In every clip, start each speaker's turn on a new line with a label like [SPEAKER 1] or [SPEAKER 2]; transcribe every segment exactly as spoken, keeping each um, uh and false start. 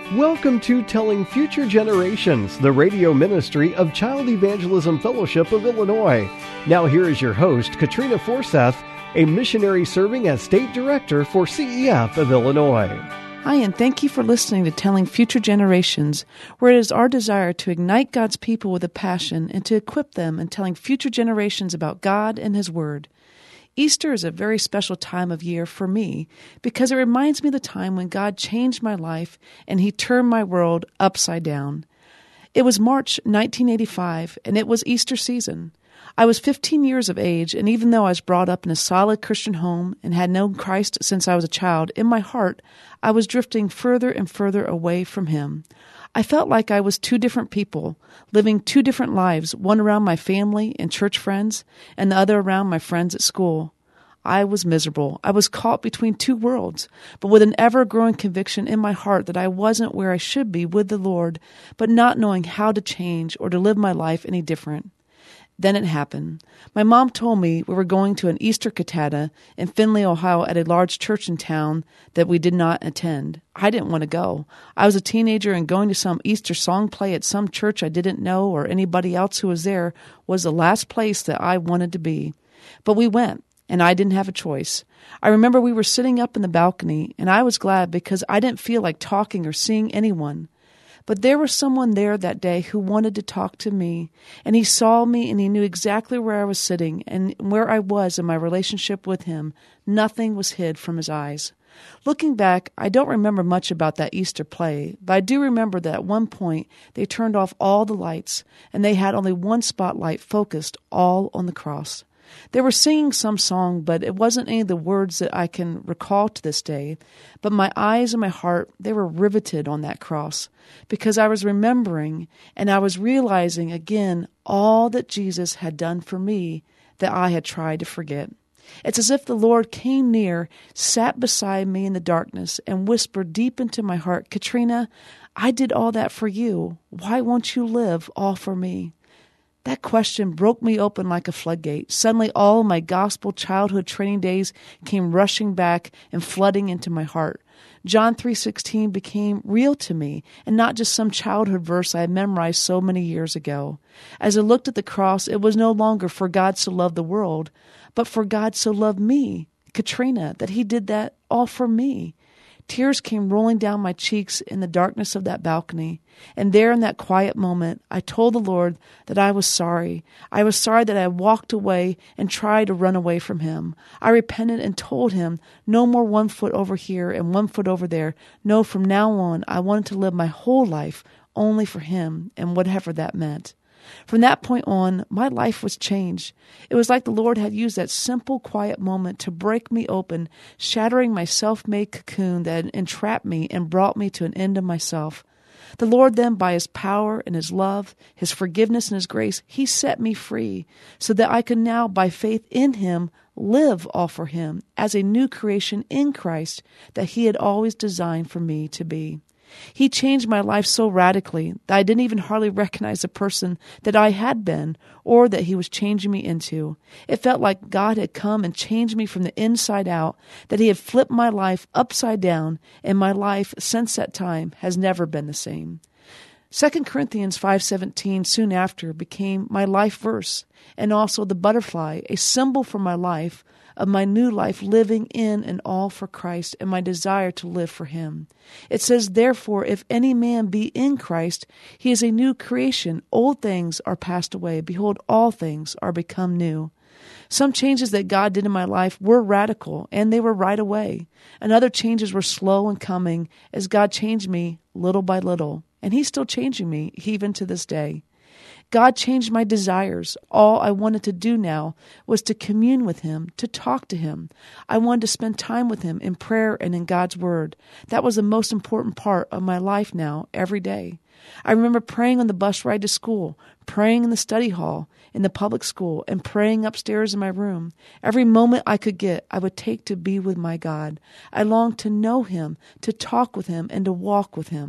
[SPEAKER 1] Welcome to Telling Future Generations, the radio ministry of Child Evangelism Fellowship of Illinois. Now here is your host, Katrina Forseth, a missionary serving as State Director for C E F of Illinois.
[SPEAKER 2] Hi, and thank you for listening to Telling Future Generations, where it is our desire to ignite God's people with a passion and to equip them in telling future generations about God and His Word. Easter is a very special time of year for me because it reminds me of the time when God changed my life and He turned my world upside down. It was March nineteen eighty-five, and it was Easter season. I was fifteen years of age, and even though I was brought up in a solid Christian home and had known Christ since I was a child, in my heart, I was drifting further and further away from Him. I felt like I was two different people, living two different lives, one around my family and church friends, and the other around my friends at school. I was miserable. I was caught between two worlds, but with an ever-growing conviction in my heart that I wasn't where I should be with the Lord, but not knowing how to change or to live my life any different. Then it happened. My mom told me we were going to an Easter cantata in Findlay, Ohio at a large church in town that we did not attend. I didn't want to go. I was a teenager, and going to some Easter song play at some church I didn't know or anybody else who was there was the last place that I wanted to be. But we went, and I didn't have a choice. I remember we were sitting up in the balcony, and I was glad because I didn't feel like talking or seeing anyone. But there was someone there that day who wanted to talk to me, and he saw me and he knew exactly where I was sitting and where I was in my relationship with him. Nothing was hid from his eyes. Looking back, I don't remember much about that Easter play, but I do remember that at one point they turned off all the lights and they had only one spotlight focused all on the cross. They were singing some song, but it wasn't any of the words that I can recall to this day. But my eyes and my heart, they were riveted on that cross because I was remembering and I was realizing again all that Jesus had done for me that I had tried to forget. It's as if the Lord came near, sat beside me in the darkness, and whispered deep into my heart, "Katrina, I did all that for you. Why won't you live all for me?" That question broke me open like a floodgate. Suddenly, all my gospel childhood training days came rushing back and flooding into my heart. John three sixteen became real to me, and not just some childhood verse I had memorized so many years ago. As I looked at the cross, it was no longer for God so loved the world, but for God so loved me, Katrina, that He did that all for me. Tears came rolling down my cheeks in the darkness of that balcony, and there in that quiet moment, I told the Lord that I was sorry. I was sorry that I had walked away and tried to run away from Him. I repented and told Him, no more one foot over here and one foot over there. No, from now on, I wanted to live my whole life only for Him, and whatever that meant. From that point on, my life was changed. It was like the Lord had used that simple, quiet moment to break me open, shattering my self-made cocoon that had entrapped me and brought me to an end of myself. The Lord then, by His power and His love, His forgiveness and His grace, He set me free so that I could now, by faith in Him, live all for Him as a new creation in Christ that He had always designed for me to be. He changed my life so radically that I didn't even hardly recognize the person that I had been or that He was changing me into. It felt like God had come and changed me from the inside out, that He had flipped my life upside down, and my life since that time has never been the same. Second Corinthians five seventeen soon after became my life verse, and also the butterfly, a symbol for my life, of my new life living in and all for Christ and my desire to live for Him. It says, "Therefore, if any man be in Christ, he is a new creation. Old things are passed away. Behold, all things are become new." Some changes that God did in my life were radical, and they were right away. And other changes were slow in coming as God changed me little by little. And He's still changing me even to this day. God changed my desires. All I wanted to do now was to commune with Him, to talk to Him. I wanted to spend time with Him in prayer and in God's Word. That was the most important part of my life now, every day. I remember praying on the bus ride to school, praying in the study hall, in the public school, and praying upstairs in my room. Every moment I could get, I would take to be with my God. I longed to know Him, to talk with Him, and to walk with Him.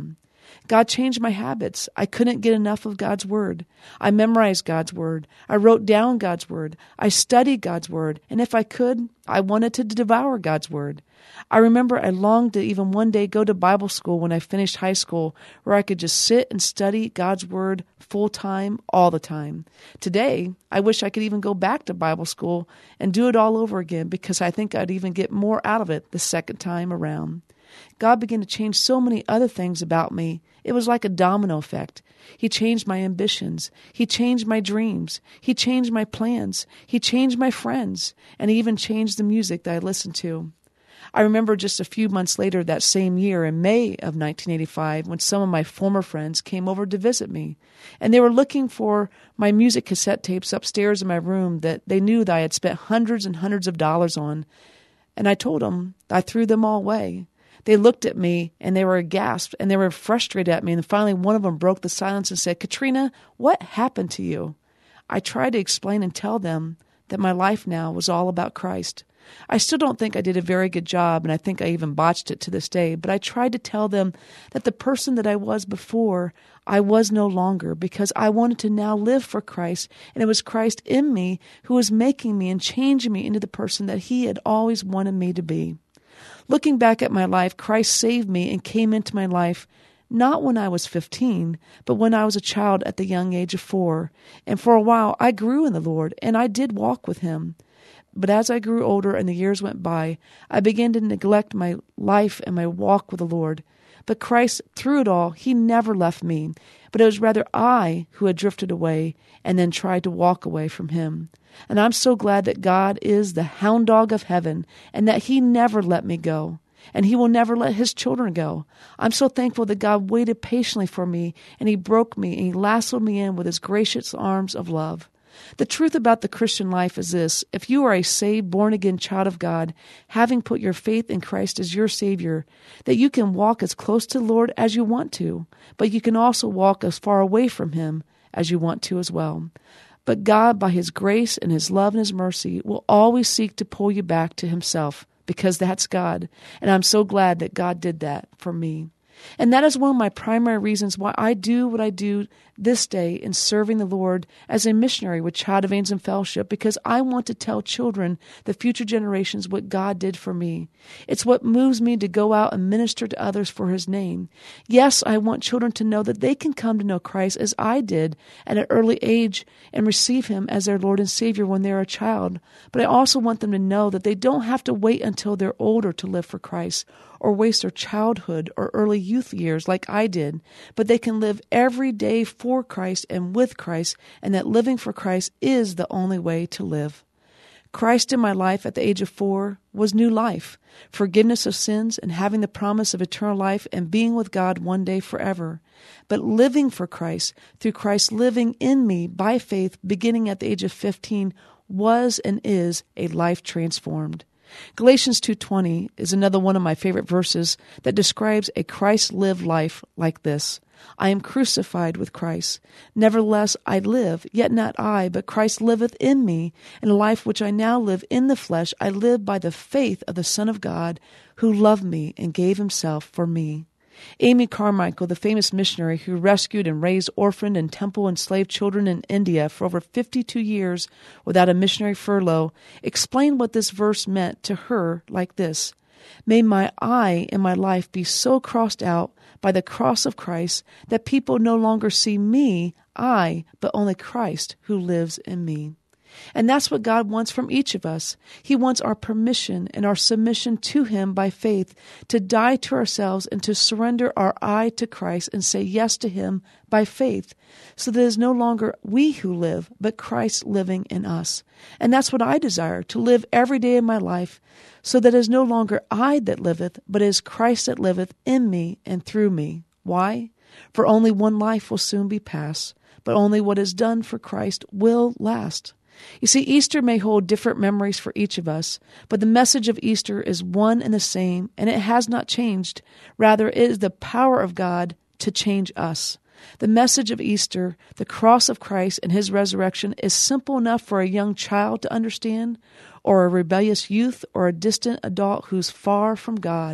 [SPEAKER 2] God changed my habits. I couldn't get enough of God's Word. I memorized God's Word. I wrote down God's Word. I studied God's Word. And if I could, I wanted to devour God's Word. I remember I longed to even one day go to Bible school when I finished high school, where I could just sit and study God's Word full time, all the time. Today, I wish I could even go back to Bible school and do it all over again, because I think I'd even get more out of it the second time around. God began to change so many other things about me. It was like a domino effect. He changed my ambitions. He changed my dreams. He changed my plans. He changed my friends. And he even changed the music that I listened to. I remember just a few months later that same year, in May of nineteen eighty-five, when some of my former friends came over to visit me. And they were looking for my music cassette tapes upstairs in my room that they knew that I had spent hundreds and hundreds of dollars on. And I told them I threw them all away. They looked at me and they were aghast and they were frustrated at me. And finally, one of them broke the silence and said, "Katrina, what happened to you?" I tried to explain and tell them that my life now was all about Christ. I still don't think I did a very good job, and I think I even botched it to this day, but I tried to tell them that the person that I was before, I was no longer, because I wanted to now live for Christ, and it was Christ in me who was making me and changing me into the person that he had always wanted me to be. Looking back at my life, Christ saved me and came into my life not when I was fifteen, but when I was a child at the young age of four. And for a while, I grew in the Lord, and I did walk with him. But as I grew older and the years went by, I began to neglect my life and my walk with the Lord. But Christ, through it all, he never left me. But it was rather I who had drifted away and then tried to walk away from him. And I'm so glad that God is the hound dog of heaven and that he never let me go. And he will never let his children go. I'm so thankful that God waited patiently for me, and he broke me, and he lassoed me in with his gracious arms of love. The truth about the Christian life is this: if you are a saved, born-again child of God, having put your faith in Christ as your Savior, that you can walk as close to the Lord as you want to, but you can also walk as far away from him as you want to as well. But God, by his grace and his love and his mercy, will always seek to pull you back to himself, because that's God. And I'm so glad that God did that for me. And that is one of my primary reasons why I do what I do this day in serving the Lord as a missionary with Child Evangelism Fellowship, because I want to tell children, the future generations, what God did for me. It's what moves me to go out and minister to others for his name. Yes, I want children to know that they can come to know Christ as I did at an early age and receive him as their Lord and Savior when they're a child. But I also want them to know that they don't have to wait until they're older to live for Christ, or waste their childhood or early youth years like I did, but they can live every day for Christ and with Christ, and that living for Christ is the only way to live. Christ in my life at the age of four was new life, forgiveness of sins, and having the promise of eternal life and being with God one day forever. But living for Christ, through Christ living in me by faith beginning at the age of fifteen, was and is a life transformed. Galatians two twenty is another one of my favorite verses that describes a Christ-lived life like this: I am crucified with Christ. Nevertheless I live, yet not I, but Christ liveth in me. And the life which I now live in the flesh, I live by the faith of the Son of God, who loved me and gave himself for me. Amy Carmichael, the famous missionary who rescued and raised orphaned and temple enslaved children in India for over fifty-two years without a missionary furlough, explained what this verse meant to her like this: May my I in my life be so crossed out by the cross of Christ that people no longer see me, I, but only Christ who lives in me. And that's what God wants from each of us. He wants our permission and our submission to him by faith, to die to ourselves and to surrender our I to Christ and say yes to him by faith, so that it is no longer we who live, but Christ living in us. And that's what I desire, to live every day of my life, so that it is no longer I that liveth, but it is Christ that liveth in me and through me. Why? For only one life will soon be past, but only what is done for Christ will last. You see, Easter may hold different memories for each of us, but the message of Easter is one and the same, and it has not changed. Rather, it is the power of God to change us. The message of Easter, the cross of Christ and his resurrection, is simple enough for a young child to understand, or a rebellious youth, or a distant adult who's far from God.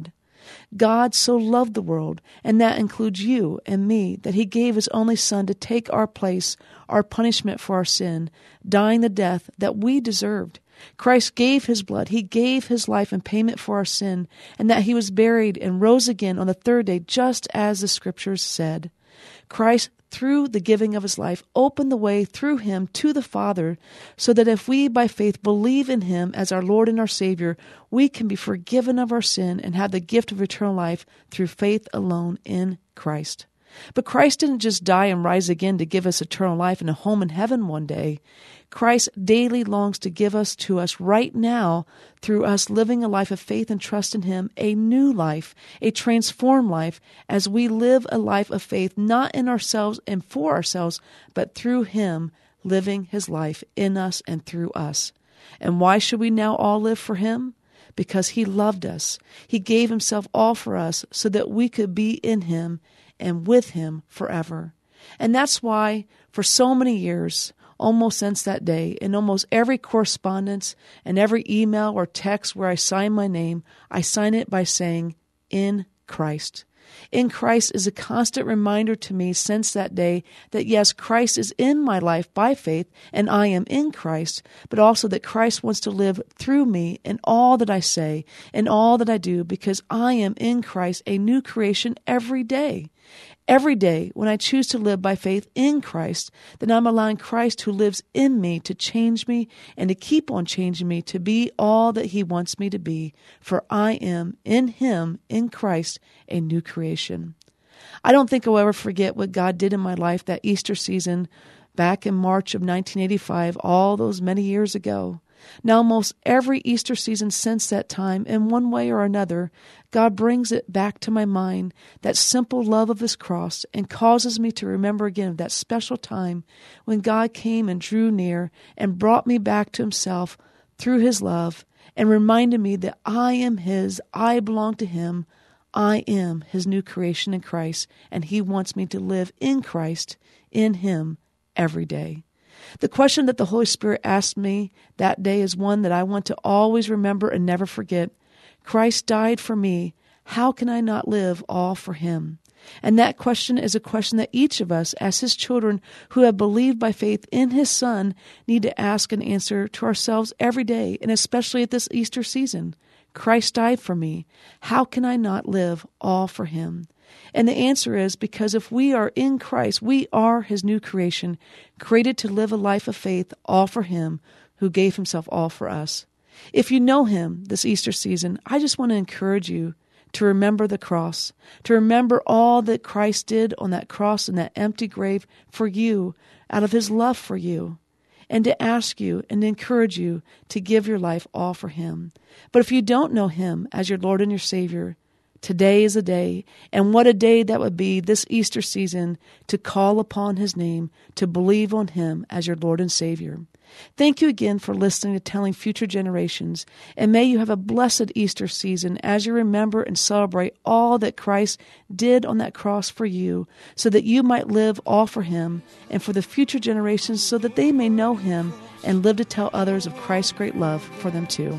[SPEAKER 2] God so loved the world, and that includes you and me, that he gave his only Son to take our place, our punishment for our sin, dying the death that we deserved. Christ gave his blood, he gave his life in payment for our sin, and that he was buried and rose again on the third day, just as the Scriptures said. Christ, through the giving of his life, opened the way through him to the Father, so that if we by faith believe in him as our Lord and our Savior, we can be forgiven of our sin and have the gift of eternal life through faith alone in Christ. But Christ didn't just die and rise again to give us eternal life and a home in heaven one day. Christ daily longs to give us to us right now through us living a life of faith and trust in him, a new life, a transformed life, as we live a life of faith not in ourselves and for ourselves, but through him living his life in us and through us. And why should we now all live for him? Because he loved us. He gave himself all for us so that we could be in him and with him forever. And that's why for so many years, almost since that day, in almost every correspondence and every email or text where I sign my name, I sign it by saying, in Christ. In Christ is a constant reminder to me since that day that yes, Christ is in my life by faith and I am in Christ, but also that Christ wants to live through me in all that I say and all that I do, because I am in Christ, a new creation every day. Every day, when I choose to live by faith in Christ, then I'm allowing Christ who lives in me to change me and to keep on changing me to be all that he wants me to be, for I am in him, in Christ, a new creation. I don't think I'll ever forget what God did in my life that Easter season back in March of nineteen eighty-five, all those many years ago. Now, almost every Easter season since that time, in one way or another, God brings it back to my mind, that simple love of his cross, and causes me to remember again of that special time when God came and drew near and brought me back to himself through his love and reminded me that I am his, I belong to him, I am his new creation in Christ, and he wants me to live in Christ, in him, every day. The question that the Holy Spirit asked me that day is one that I want to always remember and never forget. Christ died for me. How can I not live all for him? And that question is a question that each of us, as his children who have believed by faith in his Son, need to ask and answer to ourselves every day, and especially at this Easter season. Christ died for me. How can I not live all for him? And the answer is because if we are in Christ, we are his new creation, created to live a life of faith, all for him who gave himself all for us. If you know him this Easter season, I just want to encourage you to remember the cross, to remember all that Christ did on that cross in that empty grave for you, out of his love for you, and to ask you and encourage you to give your life all for him. But if you don't know him as your Lord and your Savior, today is a day, and what a day that would be this Easter season to call upon his name, to believe on him as your Lord and Savior. Thank you again for listening to Telling Future Generations, and may you have a blessed Easter season as you remember and celebrate all that Christ did on that cross for you, so that you might live all for him and for the future generations, so that they may know him and live to tell others of Christ's great love for them too.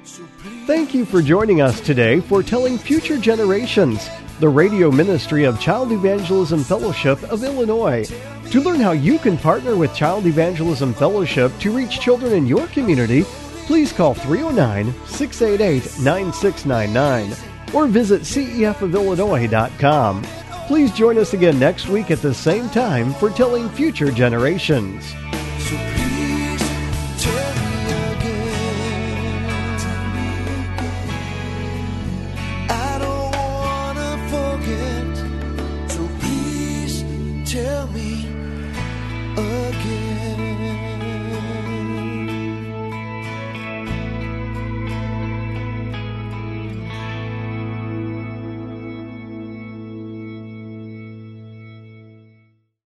[SPEAKER 1] Thank you for joining us today for Telling Future Generations, the radio ministry of Child Evangelism Fellowship of Illinois. To learn how you can partner with Child Evangelism Fellowship to reach children in your community, please call three oh nine, six eight eight, nine six nine nine or visit C E F of Illinois dot com. Please join us again next week at the same time for Telling Future Generations.
[SPEAKER 3] Tell me again.